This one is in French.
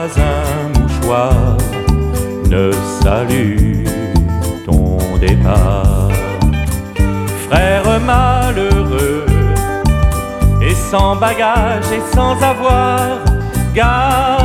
un mouchoir ne salue ton départ. Frère malheureux, et sans bagage et sans avoir, garde